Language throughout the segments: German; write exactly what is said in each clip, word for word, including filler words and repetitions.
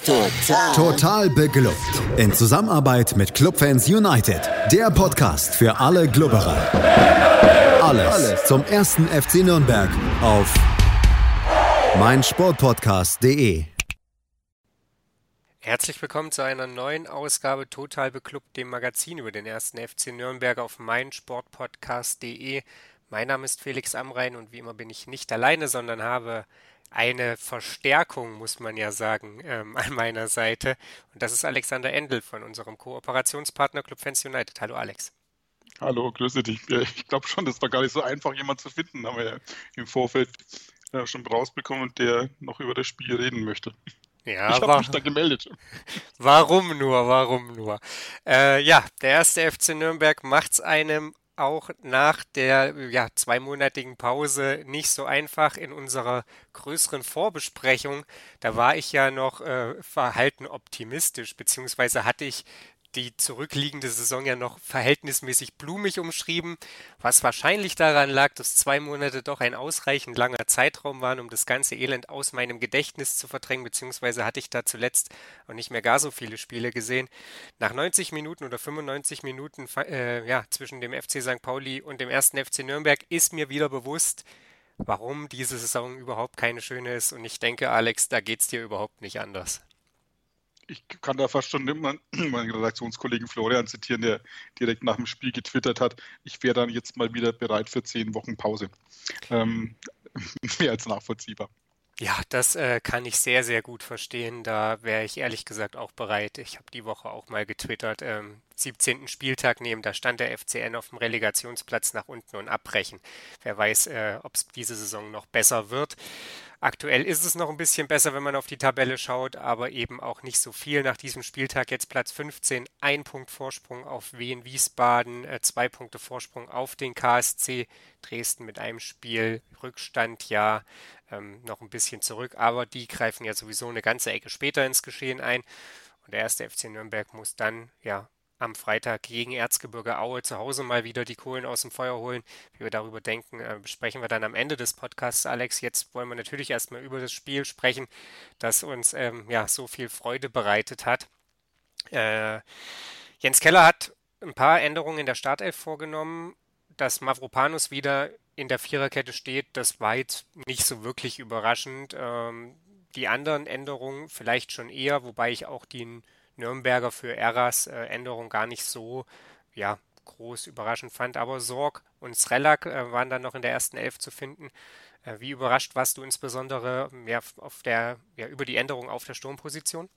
Total. Total beglückt. In Zusammenarbeit mit Clubfans United. Der Podcast für alle Glubberer. Alles, Alles zum ersten F C Nürnberg auf meinsportpodcast punkt de. Herzlich willkommen zu einer neuen Ausgabe Total beklubbt, dem Magazin über den ersten F C Nürnberg auf meinsportpodcast punkt de. Mein Name ist Felix Amrain und wie immer bin ich nicht alleine, sondern habe eine Verstärkung, muss man ja sagen, ähm, an meiner Seite. Und das ist Alexander Endel von unserem Kooperationspartner Clubfans United. Hallo Alex. Hallo, grüße dich. Ich glaube schon, das war gar nicht so einfach, jemanden zu finden, haben wir ja im Vorfeld ja schon rausbekommen, der noch über das Spiel reden möchte. Ja, ich habe war, mich da gemeldet. Warum nur, warum nur? Äh, ja, der erste F C Nürnberg macht es einem auch nach der ja, zweimonatigen Pause nicht so einfach in unserer größeren Vorbesprechung. Da war ich ja noch äh, verhalten optimistisch, beziehungsweise hatte ich die zurückliegende Saison ja noch verhältnismäßig blumig umschrieben, was wahrscheinlich daran lag, dass zwei Monate doch ein ausreichend langer Zeitraum waren, um das ganze Elend aus meinem Gedächtnis zu verdrängen, beziehungsweise hatte ich da zuletzt auch nicht mehr gar so viele Spiele gesehen. Nach neunzig Minuten oder fünfundneunzig Minuten äh, ja, zwischen dem F C Sankt Pauli und dem ersten F C Nürnberg ist mir wieder bewusst, warum diese Saison überhaupt keine schöne ist, und ich denke, Alex, da geht's dir überhaupt nicht anders. Ich kann da fast schon meinen, meinen Redaktionskollegen Florian zitieren, der direkt nach dem Spiel getwittert hat, ich wäre dann jetzt mal wieder bereit für zehn Wochen Pause. Ähm, mehr als nachvollziehbar. Ja, das äh, kann ich sehr, sehr gut verstehen. Da wäre ich ehrlich gesagt auch bereit. Ich habe die Woche auch mal getwittert, ähm, siebzehnten Spieltag nehmen, da stand der F C N auf dem Relegationsplatz nach unten und abbrechen. Wer weiß, äh, ob es diese Saison noch besser wird. Aktuell ist es noch ein bisschen besser, wenn man auf die Tabelle schaut, aber eben auch nicht so viel. Nach diesem Spieltag jetzt Platz fünfzehn, ein Punkt Vorsprung auf Wien Wiesbaden, äh, zwei Punkte Vorsprung auf den K S C Dresden mit einem Spiel Rückstand, ja, ähm, noch ein bisschen zurück, aber die greifen ja sowieso eine ganze Ecke später ins Geschehen ein. Und der erste F C Nürnberg muss dann, ja, am Freitag gegen Erzgebirge Aue zu Hause mal wieder die Kohlen aus dem Feuer holen. Wie wir darüber denken, äh, besprechen wir dann am Ende des Podcasts, Alex. Jetzt wollen wir natürlich erstmal über das Spiel sprechen, das uns ähm, ja so viel Freude bereitet hat. Äh, Jens Keller hat ein paar Änderungen in der Startelf vorgenommen. Dass Mavropanos wieder in der Viererkette steht, das war jetzt nicht so wirklich überraschend. Ähm, die anderen Änderungen vielleicht schon eher, wobei ich auch die Nürnberger für Eras äh, Änderung gar nicht so ja, groß überraschend fand. Aber Sorg und Srelak äh, waren dann noch in der ersten Elf zu finden. Äh, wie überrascht warst du insbesondere ja, auf der, ja, über die Änderung auf der Sturmposition?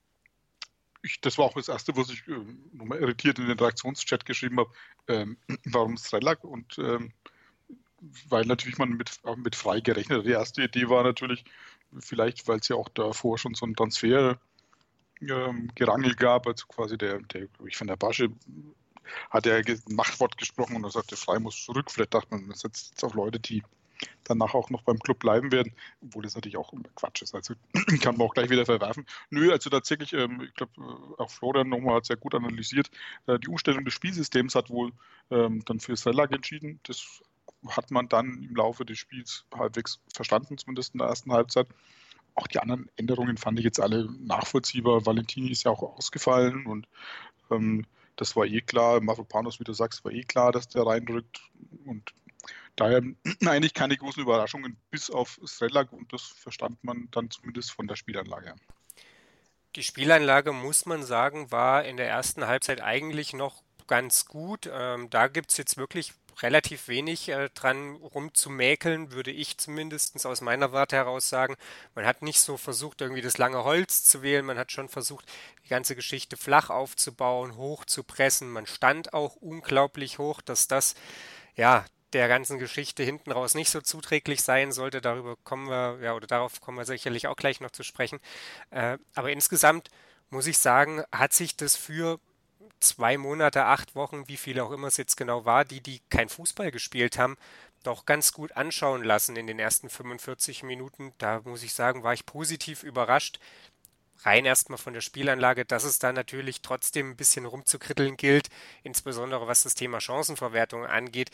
Ich, das war auch das Erste, was ich äh, nochmal irritiert in den Redaktionschat geschrieben habe. Ähm, warum Srelak? Und ähm, weil natürlich man mit, auch mit frei gerechnet hat. Die erste Idee war natürlich, vielleicht, weil es ja auch davor schon so ein Transfer ähm, Gerangel gab, also quasi der, der glaube ich, von der Basche hat er ein Machtwort gesprochen und er sagte, frei muss zurück. Vielleicht dachte man, das setzt jetzt auf Leute, die danach auch noch beim Club bleiben werden, obwohl das natürlich auch Quatsch ist. Also kann man auch gleich wieder verwerfen. Nö, also tatsächlich, ähm, ich glaube, auch Florian nochmal hat sehr gut analysiert. Äh, die Umstellung des Spielsystems hat wohl ähm, dann für Srelak entschieden. Das hat man dann im Laufe des Spiels halbwegs verstanden, zumindest in der ersten Halbzeit. Auch die anderen Änderungen fand ich jetzt alle nachvollziehbar. Valentini ist ja auch ausgefallen und ähm, das war eh klar. Mavropanos, wie du sagst, war eh klar, dass der reinrückt. Und daher eigentlich keine großen Überraschungen, bis auf Srelak, und das verstand man dann zumindest von der Spielanlage. Die Spielanlage, muss man sagen, war in der ersten Halbzeit eigentlich noch ganz gut. Ähm, da gibt es jetzt wirklich relativ wenig äh, dran rumzumäkeln, würde ich zumindest aus meiner Warte heraus sagen. Man hat nicht so versucht, irgendwie das lange Holz zu wählen. Man hat schon versucht, die ganze Geschichte flach aufzubauen, hoch zu pressen. Man stand auch unglaublich hoch, dass das, ja, der ganzen Geschichte hinten raus nicht so zuträglich sein sollte. Darüber kommen wir, ja, oder darauf kommen wir sicherlich auch gleich noch zu sprechen. Äh, aber insgesamt muss ich sagen, hat sich das für zwei Monate, acht Wochen, wie viel auch immer es jetzt genau war, die, die kein Fußball gespielt haben, doch ganz gut anschauen lassen in den ersten fünfundvierzig Minuten. Da muss ich sagen, war ich positiv überrascht. Rein erstmal von der Spielanlage, dass es da natürlich trotzdem ein bisschen rumzukritteln gilt, insbesondere was das Thema Chancenverwertung angeht,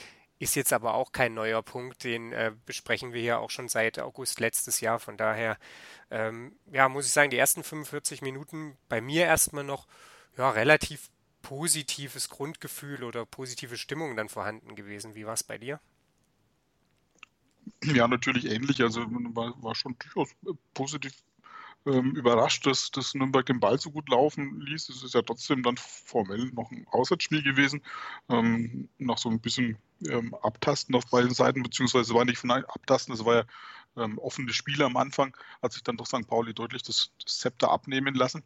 ist jetzt aber auch kein neuer Punkt, den äh, besprechen wir ja auch schon seit August letztes Jahr. Von daher, ähm, ja, muss ich sagen, die ersten fünfundvierzig Minuten bei mir erstmal noch ja, relativ positives Grundgefühl oder positive Stimmung dann vorhanden gewesen. Wie war es bei dir? Ja, natürlich ähnlich. Also man war, war schon durchaus äh, positiv ähm, überrascht, dass, dass Nürnberg den Ball so gut laufen ließ. Es ist ja trotzdem dann formell noch ein Auswärtsspiel gewesen. Ähm, nach so ein bisschen ähm, Abtasten auf beiden Seiten, beziehungsweise war nicht von Abtasten, es war ja ähm, offenes Spiel am Anfang, hat sich dann doch Sankt Pauli deutlich das, das Zepter abnehmen lassen.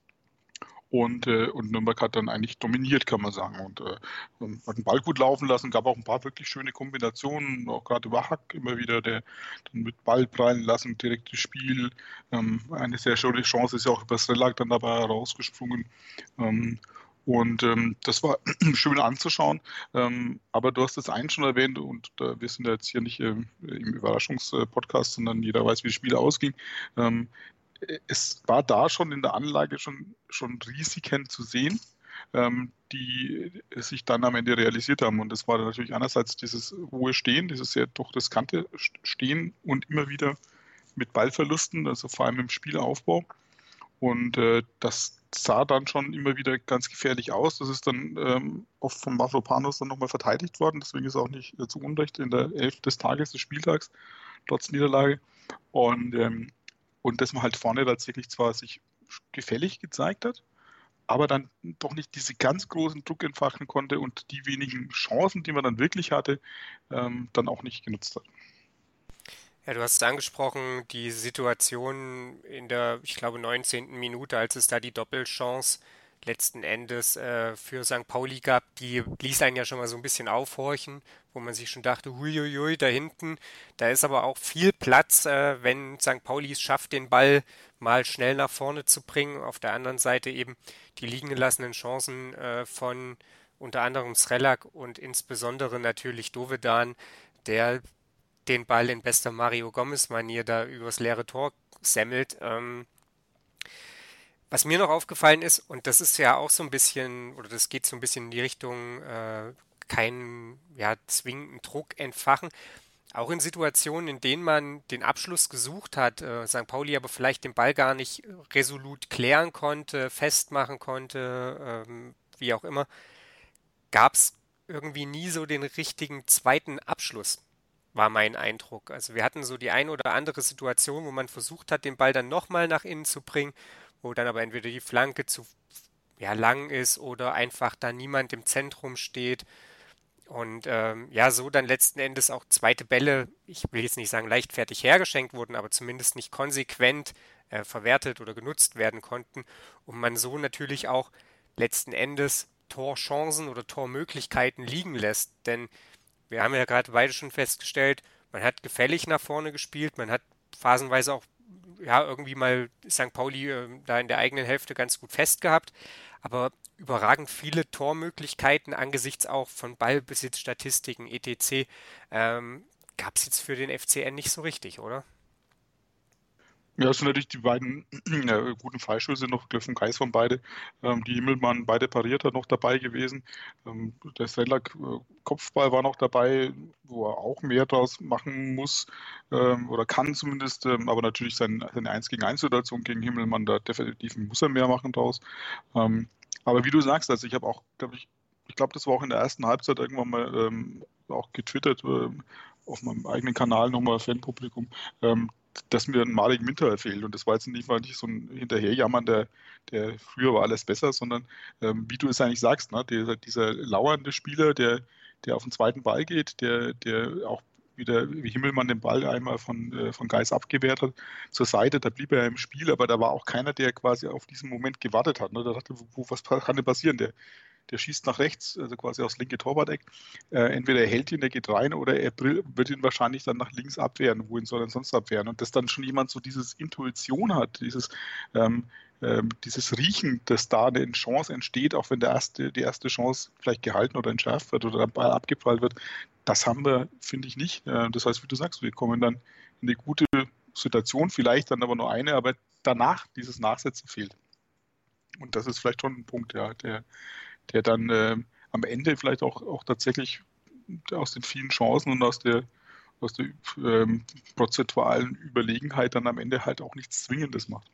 Und, äh, und Nürnberg hat dann eigentlich dominiert, kann man sagen. Und äh, hat den Ball gut laufen lassen, gab auch ein paar wirklich schöne Kombinationen, auch gerade über Hack immer wieder, der dann mit Ball prallen lassen, direktes Spiel. Ähm, eine sehr schöne Chance ist ja auch über Srelak dann dabei herausgesprungen. Ähm, und ähm, das war schön anzuschauen. Ähm, aber du hast das einen schon erwähnt und äh, wir sind ja jetzt hier nicht ähm, im Überraschungspodcast, sondern jeder weiß, wie das Spiel ausging. Ähm, Es war da schon in der Anlage schon, schon Risiken zu sehen, ähm, die sich dann am Ende realisiert haben. Und das war dann natürlich einerseits dieses hohe Stehen, dieses sehr doch riskante Stehen und immer wieder mit Ballverlusten, also vor allem im Spielaufbau. Und äh, das sah dann schon immer wieder ganz gefährlich aus. Das ist dann ähm, oft von Mavropanos dann nochmal verteidigt worden. Deswegen ist er auch nicht äh, zu Unrecht in der Elf des Tages, des Spieltags, trotz Niederlage. Und ähm, Und dass man halt vorne tatsächlich zwar sich gefällig gezeigt hat, aber dann doch nicht diese ganz großen Druck entfachen konnte und die wenigen Chancen, die man dann wirklich hatte, ähm, dann auch nicht genutzt hat. Ja, du hast es angesprochen, die Situation in der, ich glaube, neunzehnten Minute, als es da die Doppelchance letzten Endes äh, für Sankt Pauli gab, die ließ einen ja schon mal so ein bisschen aufhorchen, wo man sich schon dachte, huiuiui, da hinten, da ist aber auch viel Platz, äh, wenn Sankt Pauli es schafft, den Ball mal schnell nach vorne zu bringen. Auf der anderen Seite eben die liegen gelassenen Chancen äh, von unter anderem Srelak und insbesondere natürlich Dovedan, der den Ball in bester Mario Gomez-Manier da übers leere Tor semmelt. Ähm, was mir noch aufgefallen ist, und das ist ja auch so ein bisschen, oder das geht so ein bisschen in die Richtung, äh, keinen ja, zwingenden Druck entfachen. Auch in Situationen, in denen man den Abschluss gesucht hat, äh, Sankt Pauli aber vielleicht den Ball gar nicht resolut klären konnte, festmachen konnte, ähm, wie auch immer, gab es irgendwie nie so den richtigen zweiten Abschluss, war mein Eindruck. Also wir hatten so die ein oder andere Situation, wo man versucht hat, den Ball dann nochmal nach innen zu bringen, wo dann aber entweder die Flanke zu ja, lang ist oder einfach da niemand im Zentrum steht. Und ähm, ja, so dann letzten Endes auch zweite Bälle, ich will jetzt nicht sagen leichtfertig hergeschenkt wurden, aber zumindest nicht konsequent äh, verwertet oder genutzt werden konnten. Und man so natürlich auch letzten Endes Torchancen oder Tormöglichkeiten liegen lässt. Denn wir haben ja gerade beide schon festgestellt, man hat gefällig nach vorne gespielt, man hat phasenweise auch ja, irgendwie mal Sankt Pauli äh, da in der eigenen Hälfte ganz gut festgehabt, aber überragend viele Tormöglichkeiten angesichts auch von Ballbesitzstatistiken et cetera ähm, gab es jetzt für den F C N nicht so richtig, oder? Ja, es sind natürlich die beiden ja, guten Freischüsse noch, Glöff und Geis von beide, ähm, die Himmelmann beide pariert hat, noch dabei gewesen. Ähm, der Srelak äh, Kopfball war noch dabei, wo er auch mehr draus machen muss ähm, oder kann zumindest, ähm, aber natürlich sein, seine eins gegen eins Situation gegen Himmelmann, da definitiv muss er mehr machen draus. Ähm, aber wie du sagst, also ich habe auch, glaube ich, ich glaube, das war auch in der ersten Halbzeit irgendwann mal ähm, auch getwittert, äh, auf meinem eigenen Kanal nochmal Fanpublikum, ähm, dass mir ein Marek Minter fehlt. Und das war jetzt nicht, war nicht so ein Hinterherjammern, der, der früher war alles besser, sondern ähm, wie du es eigentlich sagst, ne, dieser, dieser lauernde Spieler, der, der auf den zweiten Ball geht, der, der auch wieder wie Himmelmann den Ball einmal von, äh, von Geis abgewehrt hat, zur Seite, da blieb er im Spiel, aber da war auch keiner, der quasi auf diesen Moment gewartet hat. Ne? Da dachte, wo, was kann denn passieren? Der, der schießt nach rechts, also quasi aufs linke Torwart-Eck. Äh, entweder er hält ihn, der geht rein, oder er wird ihn wahrscheinlich dann nach links abwehren. Wohin soll er denn sonst abwehren? Und dass dann schon jemand so dieses Intuition hat, dieses, ähm, ähm, dieses Riechen, dass da eine Chance entsteht, auch wenn der erste, die erste Chance vielleicht gehalten oder entschärft wird oder der Ball abgeprallt wird, das haben wir, finde ich, nicht. Äh, das heißt, wie du sagst, wir kommen dann in eine gute Situation, vielleicht dann aber nur eine, aber danach dieses Nachsetzen fehlt. Und das ist vielleicht schon ein Punkt, ja, der der dann äh, am Ende vielleicht auch, auch tatsächlich aus den vielen Chancen und aus der, aus der ähm, prozentualen Überlegenheit dann am Ende halt auch nichts Zwingendes macht.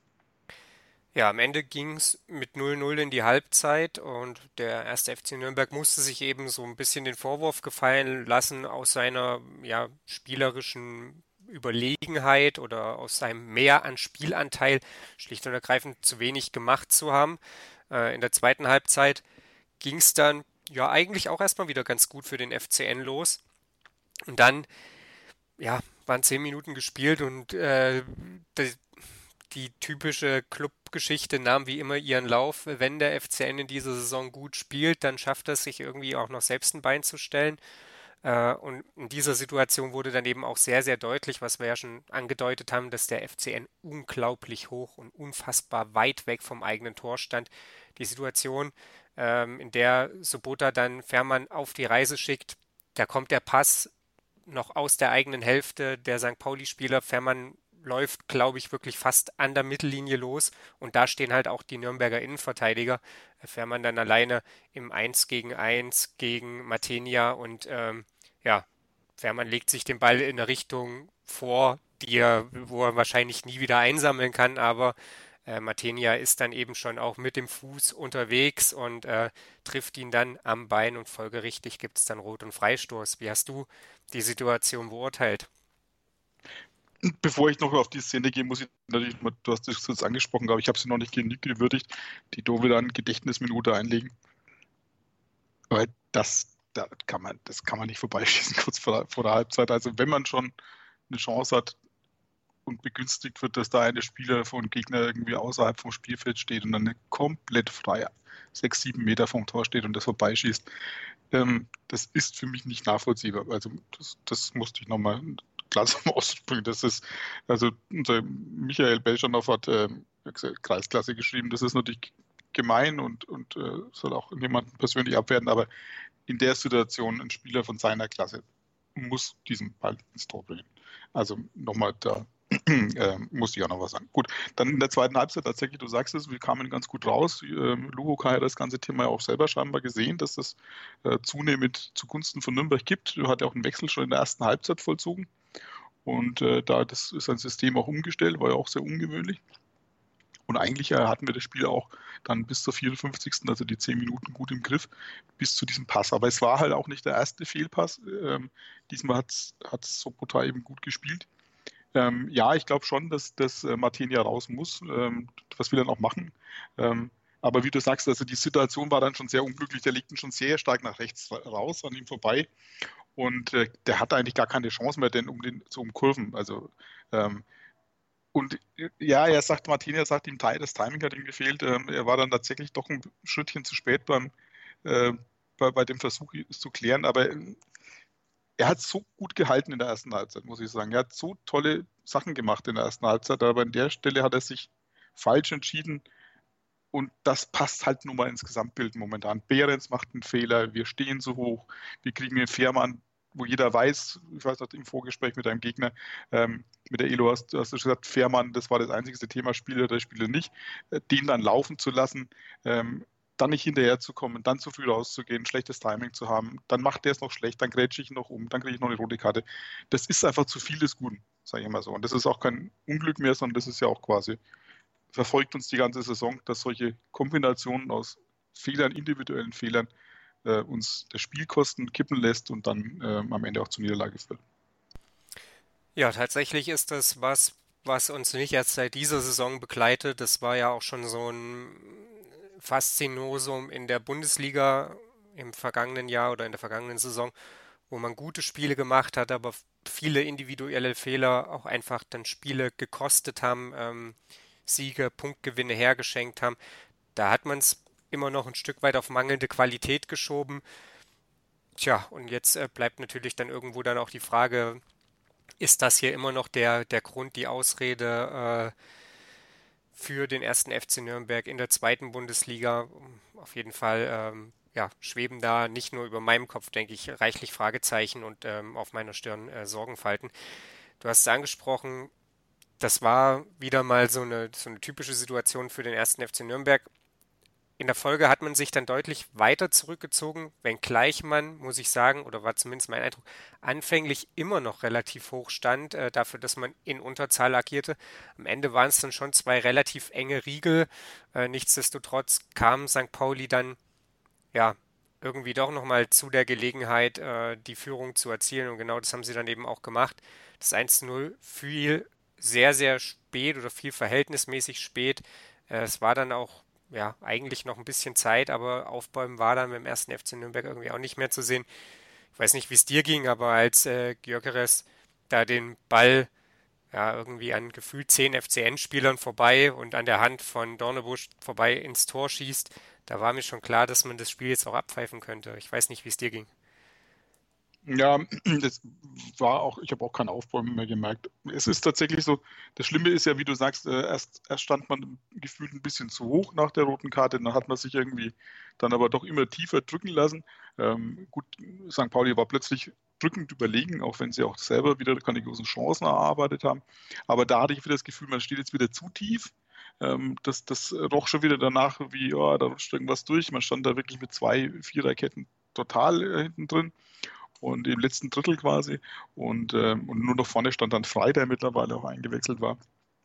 Ja, am Ende ging es mit null null in die Halbzeit und der erste F C Nürnberg musste sich eben so ein bisschen den Vorwurf gefallen lassen aus seiner ja, spielerischen Überlegenheit oder aus seinem Mehr an Spielanteil schlicht und ergreifend zu wenig gemacht zu haben. Äh, in der zweiten Halbzeit ging es dann ja eigentlich auch erstmal wieder ganz gut für den F C N los. Und dann, ja, waren zehn Minuten gespielt und äh, die, die typische Clubgeschichte nahm wie immer ihren Lauf. Wenn der F C N in dieser Saison gut spielt, dann schafft er es sich irgendwie auch noch selbst ein Bein zu stellen. Äh, und in dieser Situation wurde dann eben auch sehr, sehr deutlich, was wir ja schon angedeutet haben, dass der F C N unglaublich hoch und unfassbar weit weg vom eigenen Tor stand. Die Situation, ähm, in der Sobota dann Fährmann auf die Reise schickt, da kommt der Pass noch aus der eigenen Hälfte der Sankt Pauli-Spieler. Fährmann läuft, glaube ich, wirklich fast an der Mittellinie los und da stehen halt auch die Nürnberger Innenverteidiger. Fährmann dann alleine im eins gegen eins gegen Matenia und ähm, ja, Fährmann legt sich den Ball in eine Richtung vor, die er, wo er wahrscheinlich nie wieder einsammeln kann, aber äh, Matenia ist dann eben schon auch mit dem Fuß unterwegs und äh, trifft ihn dann am Bein und folgerichtig gibt es dann Rot- und Freistoß. Wie hast du die Situation beurteilt? Bevor ich noch auf die Szene gehe, muss ich natürlich, mal, du hast das jetzt angesprochen, aber ich habe sie noch nicht genug gewürdigt, die Dove dann Gedächtnisminute einlegen. Weil das, da kann man, das kann man nicht vorbeischießen kurz vor, vor der Halbzeit. Also wenn man schon eine Chance hat und begünstigt wird, dass da eine Spieler von Gegner irgendwie außerhalb vom Spielfeld steht und dann eine komplett freie sechs, sieben Meter vom Tor steht und das vorbeischießt, ähm, das ist für mich nicht nachvollziehbar. Also das, das musste ich nochmal klar zum Ausdruck bringen. Das ist, also unser Michael Belschanow hat äh, Kreisklasse geschrieben, das ist natürlich gemein und, und äh, soll auch niemanden persönlich abwerten, aber in der Situation ein Spieler von seiner Klasse muss diesen Ball ins Tor bringen. Also nochmal, da äh, musste ich auch noch was sagen. Gut, dann in der zweiten Halbzeit tatsächlich, du sagst es, wir kamen ganz gut raus. Ähm, Luhokai hat das ganze Thema ja auch selber scheinbar gesehen, dass das äh, zunehmend zugunsten von Nürnberg gibt. Er hat ja auch einen Wechsel schon in der ersten Halbzeit vollzogen. Und äh, da das ist ein System auch umgestellt, war ja auch sehr ungewöhnlich. Und eigentlich äh, hatten wir das Spiel auch dann bis zur vierundfünfzigsten also die zehn Minuten gut im Griff, bis zu diesem Pass. Aber es war halt auch nicht der erste Fehlpass. Ähm, diesmal hat Sobota eben gut gespielt. Ähm, ja, ich glaube schon, dass, dass äh, Matenia raus muss. Ähm, was will er noch machen? Ähm, aber wie du sagst, also die Situation war dann schon sehr unglücklich. Der legt ihn schon sehr stark nach rechts raus, an ihm vorbei. Und äh, der hatte eigentlich gar keine Chance mehr, denn um den zu umkurven. Also ähm, und ja, er sagt, Martinez sagt ihm, das Timing hat ihm gefehlt. Ähm, er war dann tatsächlich doch ein Schrittchen zu spät beim, äh, bei, bei dem Versuch, es zu klären. Aber er hat so gut gehalten in der ersten Halbzeit, muss ich sagen. Er hat so tolle Sachen gemacht in der ersten Halbzeit, aber an der Stelle hat er sich falsch entschieden. Und das passt halt nur mal ins Gesamtbild momentan. Behrens macht einen Fehler, wir stehen so hoch, wir kriegen den Fährmann, wo jeder weiß, ich weiß noch im Vorgespräch mit einem Gegner, ähm, mit der Elo hast, hast du gesagt, Fährmann, das war das einzigste Thema, Spieler oder Spieler nicht, äh, den dann laufen zu lassen, ähm, dann nicht hinterher zu kommen, dann zu früh rauszugehen, schlechtes Timing zu haben, dann macht der es noch schlecht, dann grätsche ich ihn noch um, dann kriege ich noch eine rote Karte. Das ist einfach zu viel des Guten, sage ich mal so. Und das ist auch kein Unglück mehr, sondern das ist ja auch quasi verfolgt uns die ganze Saison, dass solche Kombinationen aus Fehlern, individuellen Fehlern, äh, uns das Spielkosten kippen lässt und dann äh, am Ende auch zur Niederlage führt. Ja, tatsächlich ist das was, was uns nicht erst seit dieser Saison begleitet. Das war ja auch schon so ein Faszinosum in der Bundesliga im vergangenen Jahr oder in der vergangenen Saison, wo man gute Spiele gemacht hat, aber viele individuelle Fehler auch einfach dann Spiele gekostet haben, ähm, Siege, Punktgewinne hergeschenkt haben. Da hat man es immer noch ein Stück weit auf mangelnde Qualität geschoben. Tja, und jetzt äh, bleibt natürlich dann irgendwo dann auch die Frage, ist das hier immer noch der, der Grund, die Ausrede äh, für den ersten F C Nürnberg in der zweiten Bundesliga? Auf jeden Fall ähm, ja, schweben da nicht nur über meinem Kopf, denke ich, reichlich Fragezeichen und ähm, auf meiner Stirn äh, Sorgenfalten. Du hast es angesprochen, das war wieder mal so eine, so eine typische Situation für den ersten F C Nürnberg. in der Folge hat man sich dann deutlich weiter zurückgezogen, wenngleich man, muss ich sagen, oder war zumindest mein Eindruck, anfänglich immer noch relativ hoch stand, äh, dafür, dass man in Unterzahl agierte. Am Ende waren es dann schon zwei relativ enge Riegel. Äh, nichtsdestotrotz kam Sankt Pauli dann, ja, irgendwie doch nochmal zu der Gelegenheit, äh, die Führung zu erzielen. Und genau das haben sie dann eben auch gemacht. Das eins zu null fiel sehr, sehr spät oder viel verhältnismäßig spät. Äh, es war dann auch ja, eigentlich noch ein bisschen Zeit, aber Aufbäumen war dann mit dem ersten F C Nürnberg irgendwie auch nicht mehr zu sehen. Ich weiß nicht, wie es dir ging, aber als äh, Gyökeres da den Ball ja irgendwie an gefühlt zehn F C N-Spielern vorbei und an der Hand von Dornebusch vorbei ins Tor schießt, da war mir schon klar, dass man das Spiel jetzt auch abpfeifen könnte. Ich weiß nicht, wie es dir ging. Ja, das war auch, ich habe auch kein Aufbäumen mehr gemerkt. Es ist tatsächlich so, das Schlimme ist ja, wie du sagst, äh, erst, erst stand man gefühlt ein bisschen zu hoch nach der roten Karte, dann hat man sich irgendwie dann aber doch immer tiefer drücken lassen. Ähm, gut, Sankt Pauli war plötzlich drückend überlegen, auch wenn sie auch selber wieder keine großen Chancen erarbeitet haben. Aber da hatte ich wieder das Gefühl, man steht jetzt wieder zu tief. Ähm, das, das roch schon wieder danach, wie, ja, da rutscht irgendwas durch. Man stand da wirklich mit zwei Viererketten total äh, hinten drin. Und im letzten Drittel quasi. Und, ähm, und nur noch vorne stand dann Frei, der mittlerweile auch eingewechselt war.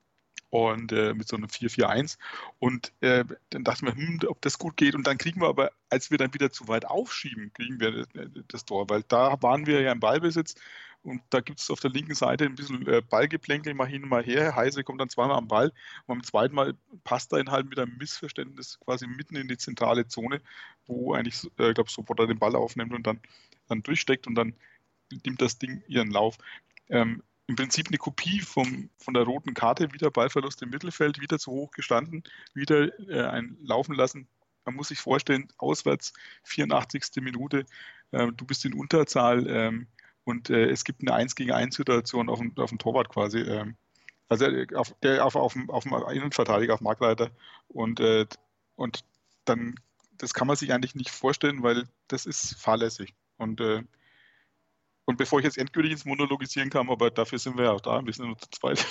Und äh, mit so einem vier vier eins. Und äh, dann dachten wir, hm, ob das gut geht. Und dann kriegen wir aber, als wir dann wieder zu weit aufschieben, kriegen wir äh, das Tor. Weil da waren wir ja im Ballbesitz. Und da gibt es auf der linken Seite ein bisschen äh, Ballgeplänkel, mal hin, mal her. Heise kommt dann zweimal am Ball. Und beim zweiten Mal passt er ihn halt mit einem Missverständnis quasi mitten in die zentrale Zone, wo eigentlich, äh, ich glaube, Sobotta den Ball aufnimmt und dann dann durchsteckt und dann nimmt das Ding ihren Lauf. Ähm, Im Prinzip eine Kopie vom, von der roten Karte, wieder Ballverlust im Mittelfeld, wieder zu hoch gestanden, wieder äh, ein Laufen lassen. Man muss sich vorstellen, auswärts, vierundachtzigste Minute, äh, du bist in Unterzahl ähm, und äh, es gibt eine eins gegen eins Situation auf dem, auf dem Torwart quasi. Ähm, also auf, der, auf, auf, dem, auf dem Innenverteidiger, auf Marktleiter und, äh, und dann, das kann man sich eigentlich nicht vorstellen, weil das ist fahrlässig. Und, äh, und bevor ich jetzt endgültig ins Monologisieren kam, aber dafür sind wir ja auch da, wir sind nur zu zweit.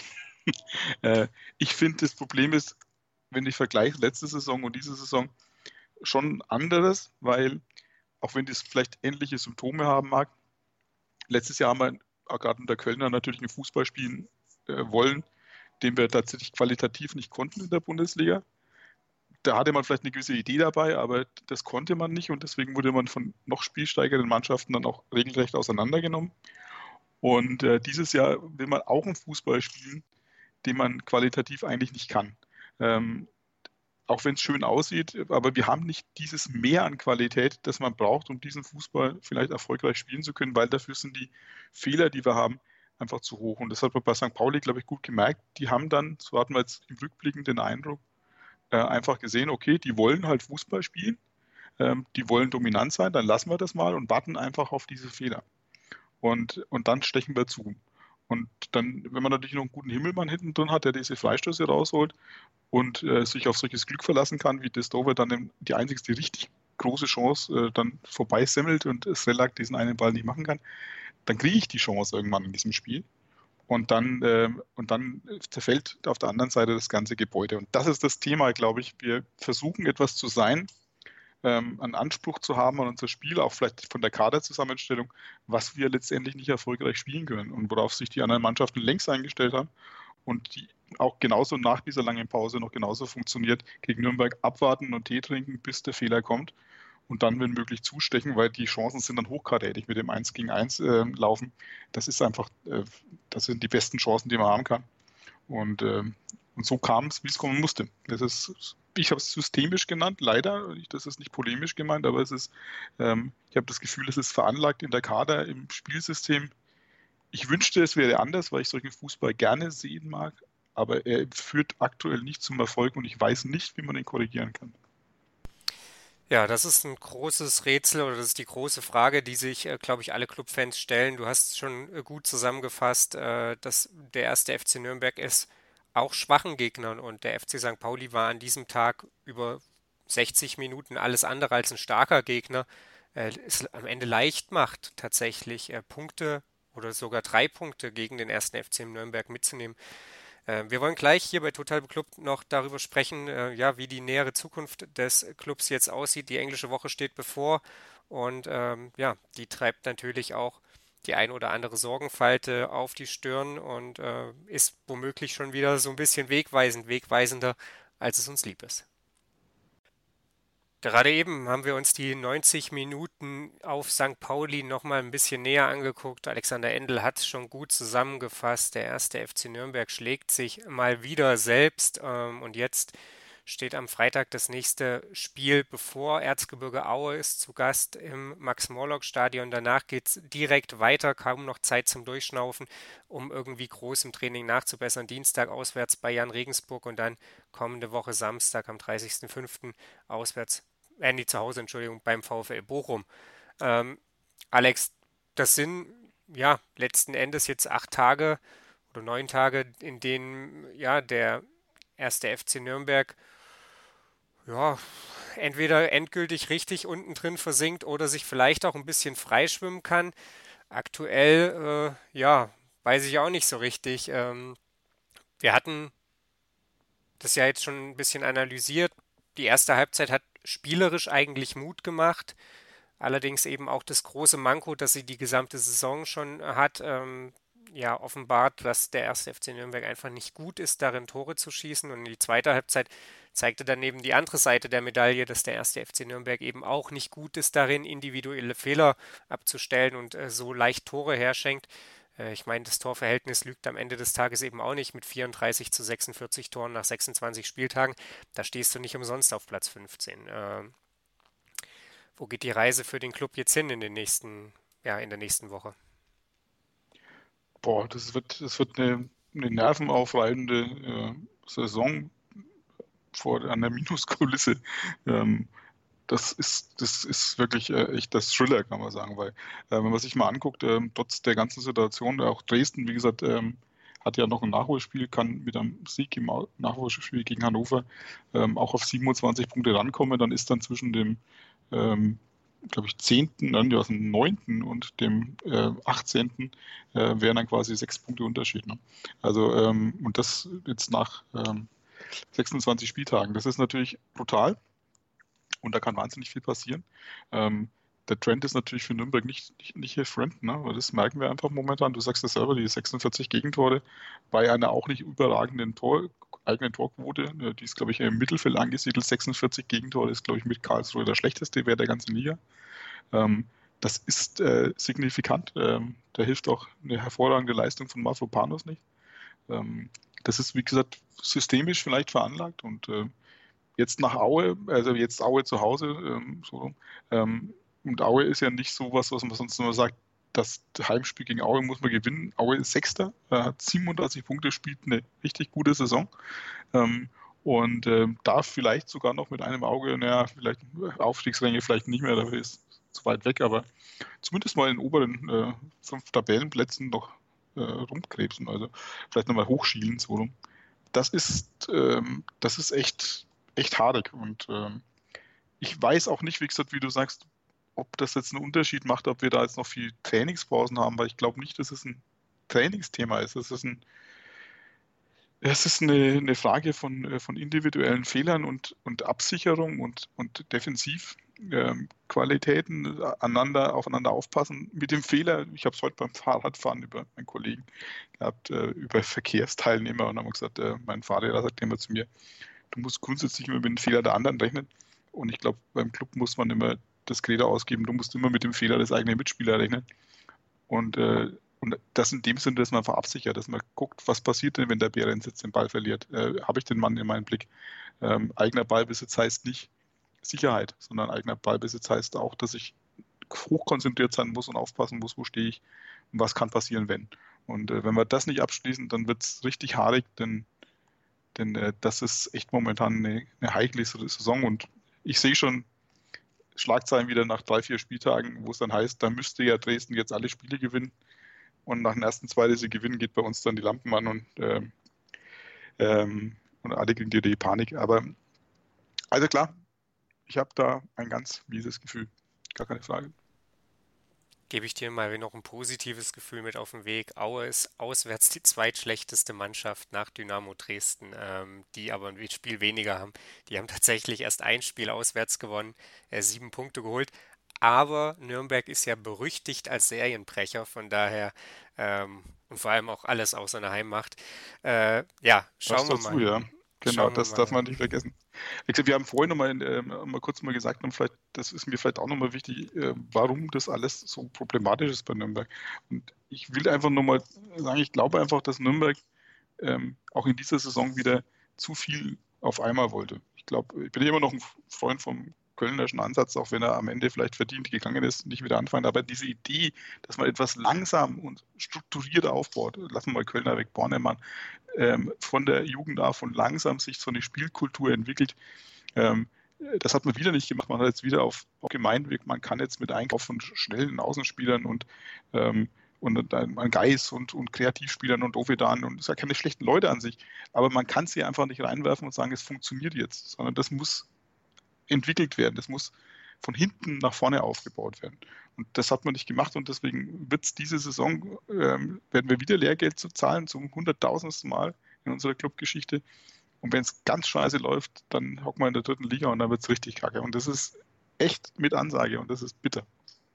äh, ich finde, das Problem ist, wenn ich vergleiche letzte Saison und diese Saison, schon anderes, weil, auch wenn das vielleicht ähnliche Symptome haben mag, letztes Jahr haben wir auch gerade unter Kölner natürlich einen Fußball spielen äh, wollen, den wir tatsächlich qualitativ nicht konnten in der Bundesliga. Da hatte man vielleicht eine gewisse Idee dabei, aber das konnte man nicht und deswegen wurde man von noch spielsteigeren Mannschaften dann auch regelrecht auseinandergenommen. Und äh, dieses Jahr will man auch einen Fußball spielen, den man qualitativ eigentlich nicht kann. Ähm, auch wenn es schön aussieht, aber wir haben nicht dieses Mehr an Qualität, das man braucht, um diesen Fußball vielleicht erfolgreich spielen zu können, weil dafür sind die Fehler, die wir haben, einfach zu hoch. Und das hat man bei Sankt Pauli, glaube ich, gut gemerkt. Die haben dann, so hatten wir jetzt im Rückblick den Eindruck, einfach gesehen, okay, die wollen halt Fußball spielen, ähm, die wollen dominant sein, dann lassen wir das mal und warten einfach auf diese Fehler. Und, und dann stechen wir zu. Und dann, wenn man natürlich noch einen guten Himmelmann hinten drin hat, der diese Freistöße rausholt und äh, sich auf solches Glück verlassen kann, wie das Dover dann die einzigste richtig große Chance äh, dann vorbeisemmelt und Srelak diesen einen Ball nicht machen kann, dann kriege ich die Chance irgendwann in diesem Spiel. Und dann, äh, und dann zerfällt auf der anderen Seite das ganze Gebäude. Und das ist das Thema, glaube ich. Wir versuchen etwas zu sein, ähm, einen Anspruch zu haben an unser Spiel, auch vielleicht von der Kaderzusammenstellung, was wir letztendlich nicht erfolgreich spielen können und worauf sich die anderen Mannschaften längst eingestellt haben und die auch genauso nach dieser langen Pause noch genauso funktioniert, gegen Nürnberg abwarten und Tee trinken, bis der Fehler kommt. Und dann, wenn möglich, zustechen, weil die Chancen sind dann hochkarätig mit dem eins gegen eins äh, laufen. Das ist einfach, äh, das sind die besten Chancen, die man haben kann. Und, äh, und so kam es, wie es kommen musste. Das ist, ich habe es systemisch genannt, leider. Das ist nicht polemisch gemeint, aber es ist, ähm, ich habe das Gefühl, es ist veranlagt in der Kader, im Spielsystem. Ich wünschte, es wäre anders, weil ich solchen Fußball gerne sehen mag, aber er führt aktuell nicht zum Erfolg und ich weiß nicht, wie man ihn korrigieren kann. Ja, das ist ein großes Rätsel oder das ist die große Frage, die sich, äh, glaube ich, alle Clubfans stellen. Du hast schon äh, gut zusammengefasst, äh, dass der erste F C Nürnberg ist auch schwachen Gegnern und der F C Sankt Pauli war an diesem Tag über sechzig Minuten alles andere als ein starker Gegner. Äh, es am Ende leicht macht, tatsächlich äh, Punkte oder sogar drei Punkte gegen den ersten F C Nürnberg mitzunehmen. Äh, wir wollen gleich hier bei Total Beklubbt noch darüber sprechen, äh, ja, wie die nähere Zukunft des Clubs jetzt aussieht. Die englische Woche steht bevor und ähm, ja, die treibt natürlich auch die ein oder andere Sorgenfalte auf die Stirn und äh, ist womöglich schon wieder so ein bisschen wegweisend, wegweisender, als es uns lieb ist. Gerade eben haben wir uns die neunzig Minuten auf Sankt Pauli nochmal ein bisschen näher angeguckt. Alexander Endel hat es schon gut zusammengefasst. Der erste F C Nürnberg schlägt sich mal wieder selbst. Ähm, und jetzt steht am Freitag das nächste Spiel bevor. Erzgebirge Aue ist zu Gast im Max-Morlock-Stadion. Danach geht es direkt weiter. Kaum noch Zeit zum Durchschnaufen, um irgendwie groß im Training nachzubessern. Dienstag auswärts bei Jan Regensburg und dann kommende Woche Samstag am dreißigsten fünften auswärts äh, nee, zu Hause, Entschuldigung, beim VfL Bochum. Ähm, Alex, das sind ja letzten Endes jetzt acht Tage oder neun Tage, in denen ja der erste F C Nürnberg ja entweder endgültig richtig unten drin versinkt oder sich vielleicht auch ein bisschen freischwimmen kann. Aktuell, äh, ja, weiß ich auch nicht so richtig. Ähm, wir hatten das ja jetzt schon ein bisschen analysiert. Die erste Halbzeit hat spielerisch eigentlich Mut gemacht. Allerdings eben auch das große Manko, dass sie die gesamte Saison schon hat, ähm, ja, offenbart, dass der erste F C Nürnberg einfach nicht gut ist, darin Tore zu schießen. Und die zweite Halbzeit zeigte dann eben die andere Seite der Medaille, dass der erste F C Nürnberg eben auch nicht gut ist darin, individuelle Fehler abzustellen und äh, so leicht Tore herschenkt. Äh, ich meine, das Torverhältnis lügt am Ende des Tages eben auch nicht mit vierunddreißig zu sechsundvierzig Toren nach sechsundzwanzig Spieltagen. Da stehst du nicht umsonst auf Platz fünfzehn. Äh, wo geht die Reise für den Club jetzt hin in den nächsten, ja, in der nächsten Woche? Boah, das wird, das wird eine, eine nervenaufreibende äh, Saison vor einer Minuskulisse. Ähm, das ist, das ist wirklich äh, echt das Thriller, kann man sagen, weil äh, wenn man sich mal anguckt, ähm, trotz der ganzen Situation, auch Dresden, wie gesagt, ähm, hat ja noch ein Nachholspiel, kann mit einem Sieg im Au- Nachholspiel gegen Hannover ähm, auch auf siebenundzwanzig Punkte rankommen, dann ist dann zwischen dem ähm, glaube ich, zehnten, dann ja, aus dem neunten und dem äh, achtzehnten Äh, wären dann quasi sechs Punkte Unterschied. Ne? Also, ähm, und das jetzt nach ähm, sechsundzwanzig Spieltagen. Das ist natürlich brutal und da kann wahnsinnig viel passieren. Ähm, der Trend ist natürlich für Nürnberg nicht, nicht, nicht hier fremd, ne? Weil das merken wir einfach momentan. Du sagst es selber, die sechsundvierzig Gegentore bei einer auch nicht überragenden Tor, eigenen Torquote. Die ist, glaube ich, im Mittelfeld angesiedelt. sechsundvierzig Gegentore ist, glaube ich, mit Karlsruhe der schlechteste Wert der ganzen Liga. Ähm, das ist äh, signifikant. Ähm, da hilft auch eine hervorragende Leistung von Mavropanos nicht. Ähm, das ist, wie gesagt, systemisch vielleicht veranlagt und äh, jetzt nach Aue, also jetzt Aue zu Hause, ähm, so, ähm, und Aue ist ja nicht so was, was man sonst nur sagt, das Heimspiel gegen Aue muss man gewinnen. Aue ist Sechster, äh, hat siebenunddreißig Punkte, spielt eine richtig gute Saison ähm, und äh, darf vielleicht sogar noch mit einem Auge, naja, vielleicht Aufstiegsränge vielleicht nicht mehr, dafür ist zu weit weg, aber zumindest mal in den oberen äh, fünf Tabellenplätzen noch äh, rumkrebsen, also vielleicht nochmal hochschielen, so rum. Das ist, ähm, das ist echt, echt haarig und ähm, ich weiß auch nicht, wie gesagt, wie du sagst, ob das jetzt einen Unterschied macht, ob wir da jetzt noch viel Trainingspausen haben, weil ich glaube nicht, dass es ein Trainingsthema ist. Es ist ein, es ist eine, eine Frage von, äh, von individuellen Fehlern und, und Absicherung und, und Defensivqualitäten, ähm, aneinander, aufeinander aufpassen. Mit dem Fehler, ich habe es heute beim Fahrradfahren über meinen Kollegen gehabt, äh, über Verkehrsteilnehmer und haben gesagt, äh, mein Fahrlehrer sagt immer zu mir, du musst grundsätzlich immer mit dem Fehler der anderen rechnen. Und ich glaube, beim Club muss man immer das Credo ausgeben, du musst immer mit dem Fehler des eigenen Mitspielers rechnen. Und, äh, und das in dem Sinne, dass man einfach absichert, dass man guckt, was passiert denn, wenn der Behrens jetzt den Ball verliert. Äh, Habe ich den Mann in meinem Blick? Ähm, eigener Ballbesitz heißt nicht Sicherheit, sondern eigener Ballbesitz heißt auch, dass ich hochkonzentriert sein muss und aufpassen muss, wo stehe ich und was kann passieren, wenn. Und äh, wenn wir das nicht abschließen, dann wird es richtig haarig, denn, denn äh, das ist echt momentan eine, eine heikle Saison und ich sehe schon Schlagzeilen wieder nach drei, vier Spieltagen, wo es dann heißt, da müsste ja Dresden jetzt alle Spiele gewinnen und nach den ersten zwei, die sie gewinnen, geht bei uns dann die Lampen an und, ähm, ähm, und alle kriegen die Panik. Aber also klar, ich habe da ein ganz mieses Gefühl, gar keine Frage. gebe ich dir mal noch ein positives Gefühl mit auf den Weg. Aue ist auswärts die zweitschlechteste Mannschaft nach Dynamo Dresden, ähm, die aber ein Spiel weniger haben. Die haben tatsächlich erst ein Spiel auswärts gewonnen, äh, sieben Punkte geholt. Aber Nürnberg ist ja berüchtigt als Serienbrecher, von daher ähm, und vor allem auch alles außer einer Heimmacht. Äh, ja, Das schauen wir dazu, mal. ja. Genau, Schauen wir das darf mal. man nicht vergessen. Ich glaube, wir haben vorhin noch mal, äh, mal kurz mal gesagt, und vielleicht, das ist mir vielleicht auch nochmal wichtig, äh, warum das alles so problematisch ist bei Nürnberg. Und ich will einfach nochmal sagen, ich glaube einfach, dass Nürnberg ähm, auch in dieser Saison wieder zu viel auf einmal wollte. Ich glaube, ich bin immer noch ein Freund vom kölnerischen Ansatz, auch wenn er am Ende vielleicht verdient gegangen ist, nicht wieder anfangen. Aber diese Idee, dass man etwas langsam und strukturiert aufbaut, lassen wir mal Kölner weg, Bornemann, ähm, von der Jugend auf und langsam sich so eine Spielkultur entwickelt, ähm, das hat man wieder nicht gemacht. Man hat jetzt wieder auf, auf Gemeinweg, man kann jetzt mit Einkauf von schnellen Außenspielern und ähm, und an Geis und, und Kreativspielern und Ovedan und es sind ja keine schlechten Leute an sich, aber man kann sie einfach nicht reinwerfen und sagen, es funktioniert jetzt, sondern das muss entwickelt werden, das muss von hinten nach vorne aufgebaut werden. Und das hat man nicht gemacht und deswegen wird es diese Saison, ähm, werden wir wieder Lehrgeld zu zahlen, zum hunderttausendsten Mal in unserer Clubgeschichte. Und wenn es ganz scheiße läuft, dann hocken wir in der dritten Liga und dann wird es richtig kacke. Und das ist echt mit Ansage und das ist bitter.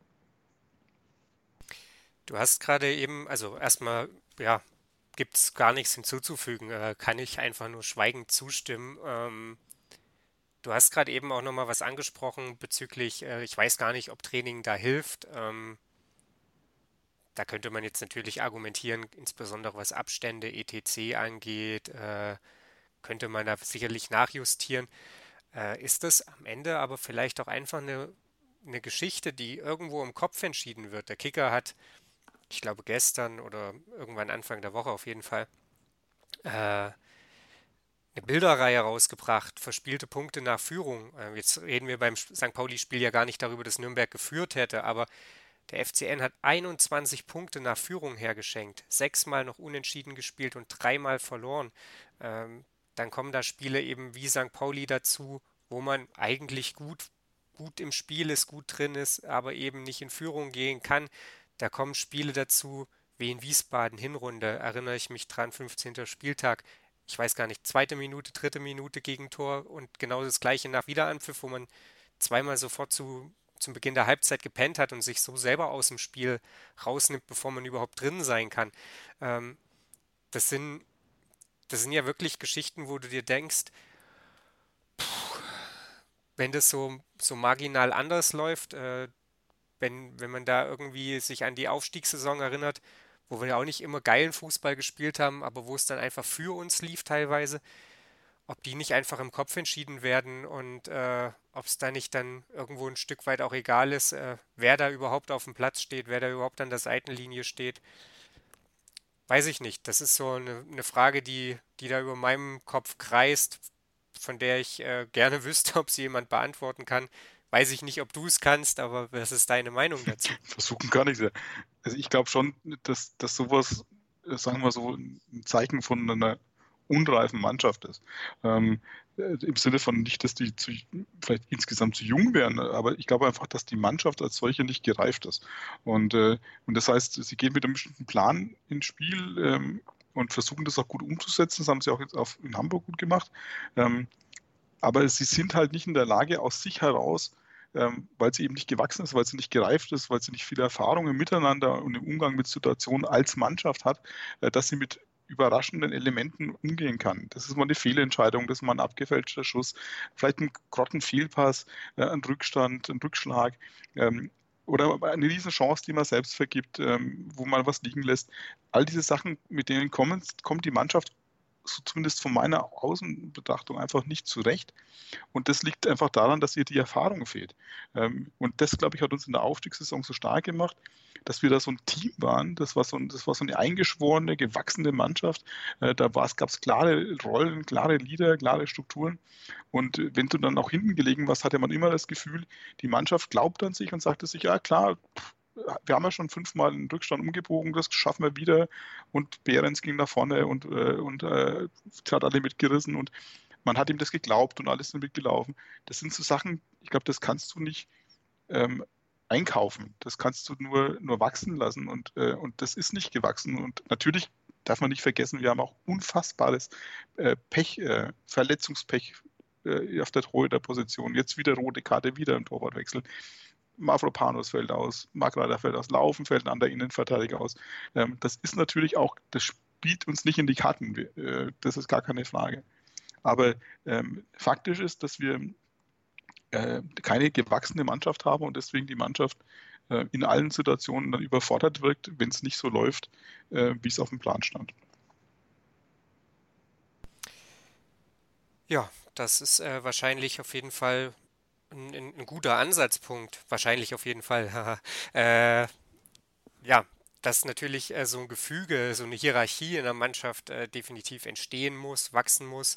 Du hast gerade eben, also erstmal, ja, gibt es gar nichts hinzuzufügen, äh, kann ich einfach nur schweigend zustimmen. Ähm, du hast gerade eben auch nochmal was angesprochen bezüglich, äh, ich weiß gar nicht, ob Training da hilft. Ähm, da könnte man jetzt natürlich argumentieren, insbesondere was Abstände et cetera angeht, äh, könnte man da sicherlich nachjustieren. Äh, ist das am Ende aber vielleicht auch einfach eine, eine Geschichte, die irgendwo im Kopf entschieden wird? Der Kicker hat, ich glaube gestern oder irgendwann Anfang der Woche auf jeden Fall, äh, eine Bilderreihe rausgebracht, verspielte Punkte nach Führung. Äh, jetzt reden wir beim Sankt Pauli-Spiel ja gar nicht darüber, dass Nürnberg geführt hätte, aber der F C N hat einundzwanzig Punkte nach Führung hergeschenkt, sechsmal noch unentschieden gespielt und dreimal verloren. Ähm, dann kommen da Spiele eben wie Sankt Pauli dazu, wo man eigentlich gut, gut im Spiel ist, gut drin ist, aber eben nicht in Führung gehen kann. Da kommen Spiele dazu, wie in Wiesbaden, Hinrunde, erinnere ich mich dran, fünfzehnter Spieltag. Ich weiß gar nicht, zweite Minute, dritte Minute Gegentor und genau das gleiche nach Wiederanpfiff, wo man zweimal sofort zu, zum Beginn der Halbzeit gepennt hat und sich so selber aus dem Spiel rausnimmt, bevor man überhaupt drin sein kann. Ähm, das sind, das sind ja wirklich Geschichten, wo du dir denkst, wenn das so, so marginal anders läuft, äh, wenn, wenn man da irgendwie sich an die Aufstiegssaison erinnert, wo wir ja auch nicht immer geilen Fußball gespielt haben, aber wo es dann einfach für uns lief teilweise, ob die nicht einfach im Kopf entschieden werden und äh, ob es da nicht dann irgendwo ein Stück weit auch egal ist, äh, wer da überhaupt auf dem Platz steht, wer da überhaupt an der Seitenlinie steht, weiß ich nicht. Das ist so eine, eine Frage, die, die da über meinem Kopf kreist, von der ich äh, gerne wüsste, ob sie jemand beantworten kann. Weiß ich nicht, ob du es kannst, aber was ist deine Meinung dazu? Versuchen kann ich sehr. Also ich glaube schon, dass, dass sowas, äh, sagen wir so, ein Zeichen von einer unreifen Mannschaft ist. Ähm, äh, Im Sinne von nicht, dass die zu, vielleicht insgesamt zu jung wären, aber ich glaube einfach, dass die Mannschaft als solche nicht gereift ist. Und, äh, und das heißt, sie gehen mit einem bestimmten Plan ins Spiel ähm, und versuchen das auch gut umzusetzen. Das haben sie auch jetzt auf, in Hamburg gut gemacht. Ähm, aber sie sind halt nicht in der Lage, aus sich heraus, ähm, weil sie eben nicht gewachsen ist, weil sie nicht gereift ist, weil sie nicht viele Erfahrungen miteinander und im Umgang mit Situationen als Mannschaft hat, äh, dass sie mit überraschenden Elementen umgehen kann. Das ist mal eine Fehlentscheidung, das ist mal ein abgefälschter Schuss, vielleicht ein Grottenfehlpass, äh, ein Rückstand, ein Rückschlag ähm, oder eine Riesenchance, die man selbst vergibt, ähm, wo man was liegen lässt. All diese Sachen, mit denen kommen, kommt die Mannschaft so zumindest von meiner Außenbetrachtung einfach nicht zurecht. Und das liegt einfach daran, dass ihr die Erfahrung fehlt. Ähm, und das, glaube ich, hat uns in der Aufstiegssaison so stark gemacht, dass wir da so ein Team waren. Das war so, ein, das war so eine eingeschworene, gewachsene Mannschaft. Äh, da gab es klare Rollen, klare Leader, klare Strukturen. Und wenn du dann auch hinten gelegen warst, hatte man immer das Gefühl, die Mannschaft glaubt an sich und sagte sich, ja klar, pff, wir haben ja schon fünfmal einen Rückstand umgebogen, das schaffen wir wieder. Und Behrens ging nach vorne und, äh, und äh, hat alle mitgerissen und man hat ihm das geglaubt und alles sind mitgelaufen. Das sind so Sachen, ich glaube, das kannst du nicht ähm, einkaufen. Das kannst du nur, nur wachsen lassen und, äh, und das ist nicht gewachsen. Und natürlich darf man nicht vergessen, wir haben auch unfassbares äh, Pech, äh, Verletzungspech äh, auf der Torhüterposition. Jetzt wieder rote Karte, wieder im Torwartwechsel. Mavropanos fällt aus, Magrada fällt aus, Laufen fällt ein anderer Innenverteidiger aus. Ähm, das ist natürlich auch, das spielt uns nicht in die Karten. Äh, das ist gar keine Frage. Aber ähm, faktisch ist, dass wir äh, keine gewachsene Mannschaft haben und deswegen die Mannschaft äh, in allen Situationen dann überfordert wirkt, wenn es nicht so läuft, äh, wie es auf dem Plan stand. Ja, das ist äh, wahrscheinlich auf jeden Fall ein, ein, ein guter Ansatzpunkt. Wahrscheinlich auf jeden Fall. haha. äh, ja, dass natürlich äh, so ein Gefüge, so eine Hierarchie in der Mannschaft äh, definitiv entstehen muss, wachsen muss.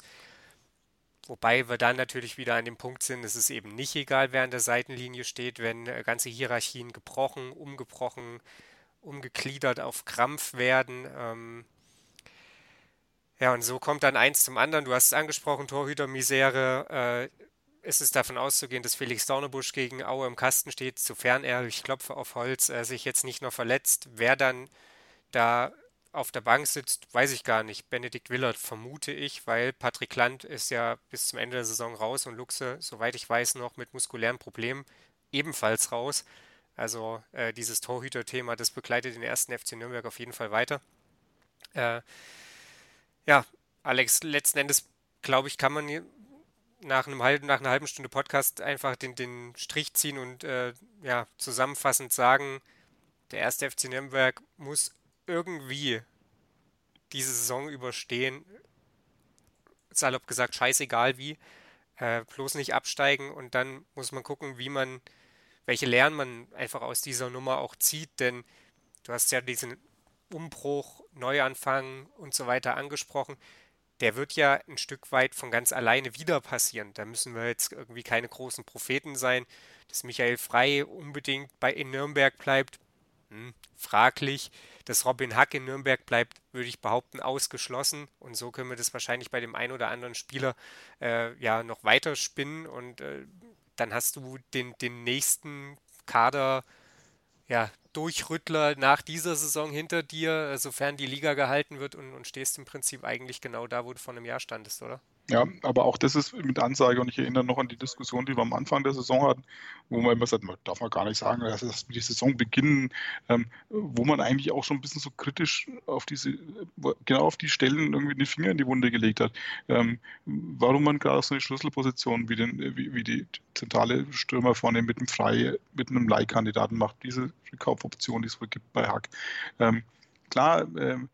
Wobei wir dann natürlich wieder an dem Punkt sind, es ist eben nicht egal, wer an der Seitenlinie steht, wenn äh, ganze Hierarchien gebrochen, umgebrochen, umgegliedert auf Krampf werden. Ähm, ja, und so kommt dann eins zum anderen. Du hast es angesprochen, Torhütermisere. Äh, es ist davon auszugehen, dass Felix Dornebusch gegen Aue im Kasten steht, sofern er, ich klopfe auf Holz, äh, sich jetzt nicht noch verletzt. Wer dann da auf der Bank sitzt, weiß ich gar nicht. Benedikt Willert vermute ich, weil Patrick Land ist ja bis zum Ende der Saison raus und Luchse, soweit ich weiß, noch mit muskulären Problemen ebenfalls raus. Also äh, dieses Torhüter-Thema, das begleitet den ersten F C Nürnberg auf jeden Fall weiter. Äh, ja, Alex, letzten Endes, glaube ich, kann man hier nach einem halben, nach einer halben Stunde Podcast einfach den, den Strich ziehen und äh, ja, zusammenfassend sagen, der erste F C Nürnberg muss irgendwie diese Saison überstehen. Salopp gesagt, scheißegal wie. Äh, bloß nicht absteigen und dann muss man gucken, wie man, welche Lehren man einfach aus dieser Nummer auch zieht, denn du hast ja diesen Umbruch, Neuanfang und so weiter angesprochen. Der wird ja ein Stück weit von ganz alleine wieder passieren. Da müssen wir jetzt irgendwie keine großen Propheten sein. Dass Michael Frey unbedingt bei in Nürnberg bleibt, hm, fraglich. Dass Robin Hack in Nürnberg bleibt, würde ich behaupten, ausgeschlossen. Und so können wir das wahrscheinlich bei dem einen oder anderen Spieler äh, ja noch weiter spinnen. Und äh, dann hast du den, den nächsten Kader, ja, Durchrüttler nach dieser Saison hinter dir, äh, sofern die Liga gehalten wird und, und stehst im Prinzip eigentlich genau da, wo du vor einem Jahr standest, oder? Ja, aber auch das ist mit Ansage und ich erinnere noch an die Diskussion, die wir am Anfang der Saison hatten, wo man immer sagt, man darf man gar nicht sagen, dass das die Saison beginnen, ähm, wo man eigentlich auch schon ein bisschen so kritisch auf diese, genau auf die Stellen irgendwie den Finger in die Wunde gelegt hat. Ähm, warum man gerade so eine Schlüsselposition wie, den, wie, wie die zentrale Stürmer vorne mit einem Frei, mit einem Leihkandidaten macht, diese Kaufoption, die es wohl gibt bei Hack. Ähm, klar, ähm,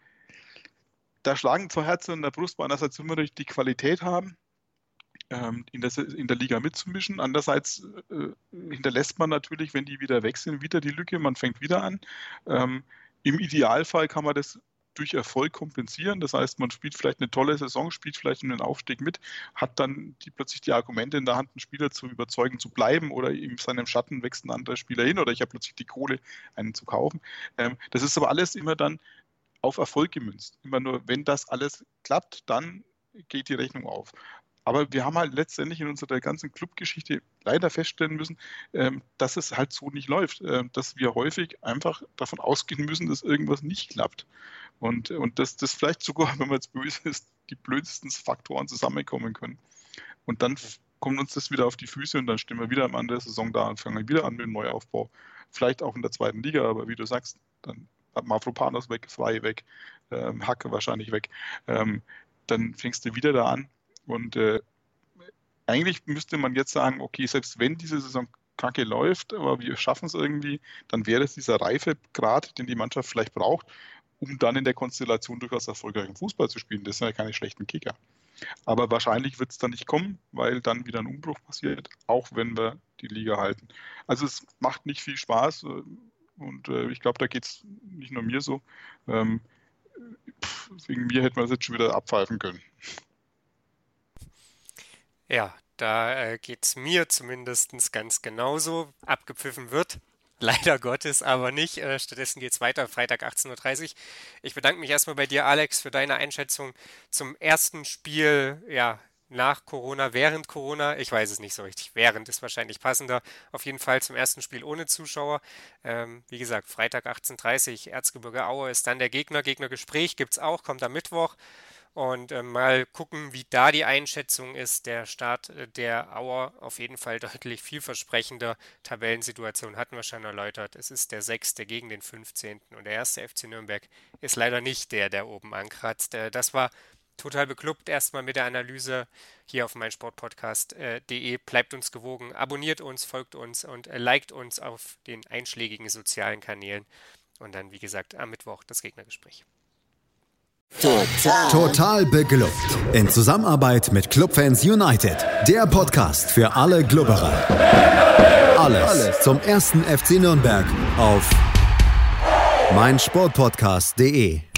da schlagen zwei Herzen in der Brust, weil einerseits will man natürlich die Qualität haben, ähm, in, der, in der Liga mitzumischen. Andererseits äh, hinterlässt man natürlich, wenn die wieder weg sind, wieder die Lücke, man fängt wieder an. Ähm, Im Idealfall kann man das durch Erfolg kompensieren. Das heißt, man spielt vielleicht eine tolle Saison, spielt vielleicht einen Aufstieg mit, hat dann die, plötzlich die Argumente in der Hand, einen Spieler zu überzeugen, zu bleiben oder in seinem Schatten wächst ein anderer Spieler hin oder ich habe plötzlich die Kohle, einen zu kaufen. Ähm, das ist aber alles immer dann auf Erfolg gemünzt. Immer nur, wenn das alles klappt, dann geht die Rechnung auf. Aber wir haben halt letztendlich in unserer ganzen Clubgeschichte leider feststellen müssen, ähm, dass es halt so nicht läuft. Äh, dass wir häufig einfach davon ausgehen müssen, dass irgendwas nicht klappt. Und, und dass das vielleicht sogar, wenn man jetzt böse ist, die blödesten Faktoren zusammenkommen können. Und dann kommt uns das wieder auf die Füße und dann stehen wir wieder am Ende der Saison da und fangen wieder an mit dem Neuaufbau. Vielleicht auch in der zweiten Liga, aber wie du sagst, dann Mavropanos weg, Frei weg, ähm, Hacke wahrscheinlich weg. Ähm, dann fängst du wieder da an und äh, eigentlich müsste man jetzt sagen, okay, selbst wenn diese Saison kacke läuft, aber wir schaffen es irgendwie, dann wäre es dieser Reifegrad, den die Mannschaft vielleicht braucht, um dann in der Konstellation durchaus erfolgreichen Fußball zu spielen. Das sind ja keine schlechten Kicker. Aber wahrscheinlich wird es dann nicht kommen, weil dann wieder ein Umbruch passiert, auch wenn wir die Liga halten. Also es macht nicht viel Spaß. Und äh, ich glaube, da geht es nicht nur mir so. Ähm, pff, wegen mir hätte man es jetzt schon wieder abpfeifen können. Ja, da äh, geht es mir zumindest ganz genauso. Abgepfiffen wird. Leider Gottes aber nicht. Äh, stattdessen geht es weiter, Freitag achtzehn Uhr dreißig. Ich bedanke mich erstmal bei dir, Alex, für deine Einschätzung zum ersten Spiel, ja, nach Corona, während Corona, ich weiß es nicht so richtig, während ist wahrscheinlich passender, auf jeden Fall zum ersten Spiel ohne Zuschauer. Ähm, wie gesagt, Freitag achtzehn Uhr dreißig, Erzgebirge Aue ist dann der Gegner, Gegnergespräch gibt es auch, kommt am Mittwoch und äh, mal gucken, wie da die Einschätzung ist. Der Start äh, der Auer auf jeden Fall deutlich vielversprechender. Tabellensituation hatten wir schon erläutert, es ist der sechste gegen den fünfzehnten und der erste F C Nürnberg ist leider nicht der, der oben ankratzt. Äh, das war total beklubbt erstmal mit der Analyse hier auf meinsportpodcast punkt de. Bleibt uns gewogen, abonniert uns, folgt uns und äh, liked uns auf den einschlägigen sozialen Kanälen. Und dann, wie gesagt, am Mittwoch das Gegnergespräch. Total. Total beglückt. In Zusammenarbeit mit Clubfans United. Der Podcast für alle Glubberer. Alles, Alles zum ersten F C Nürnberg auf meinsportpodcast punkt de.